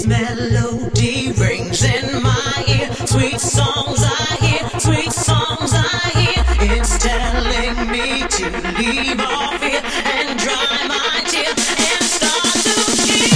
melody rings in my ear. Sweet songs I hear, sweet songs I hear. It's telling me to leave off here and dry my tears and start to cheat.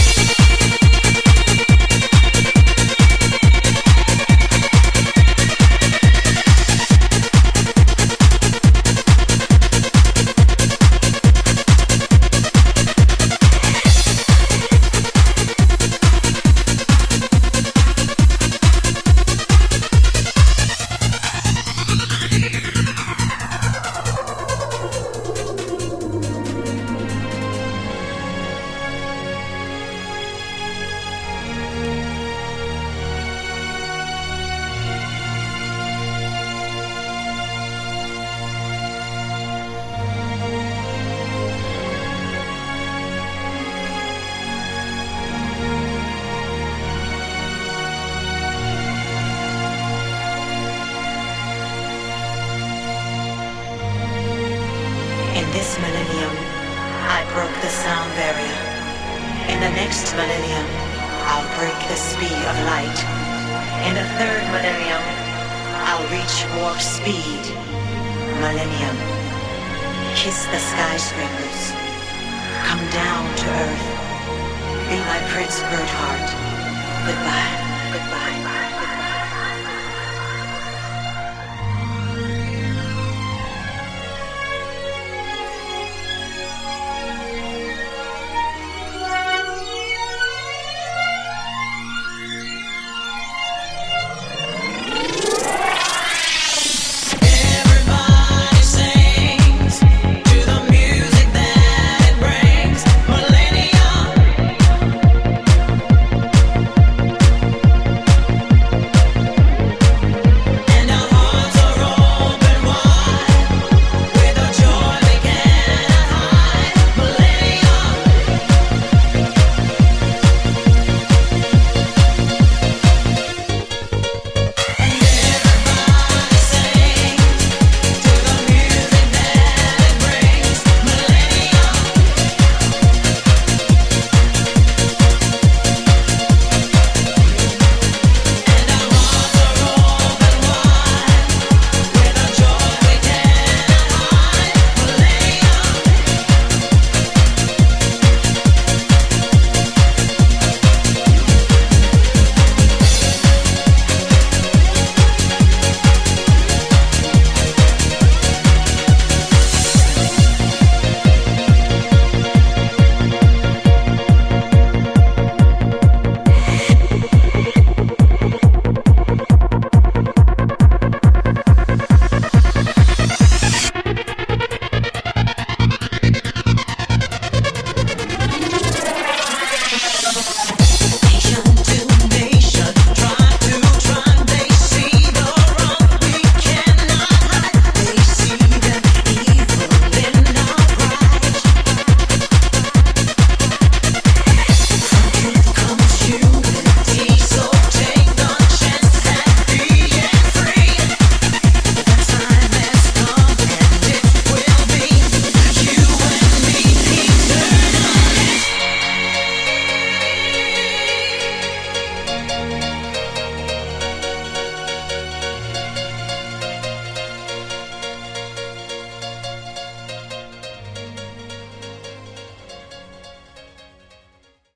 In this millennium, I broke the sound barrier. In the next millennium, I'll break the speed of light. In the third millennium, I'll reach warp speed. Millennium, kiss the skyscrapers. Come down to earth. Be my Prince Birdheart. Goodbye, goodbye.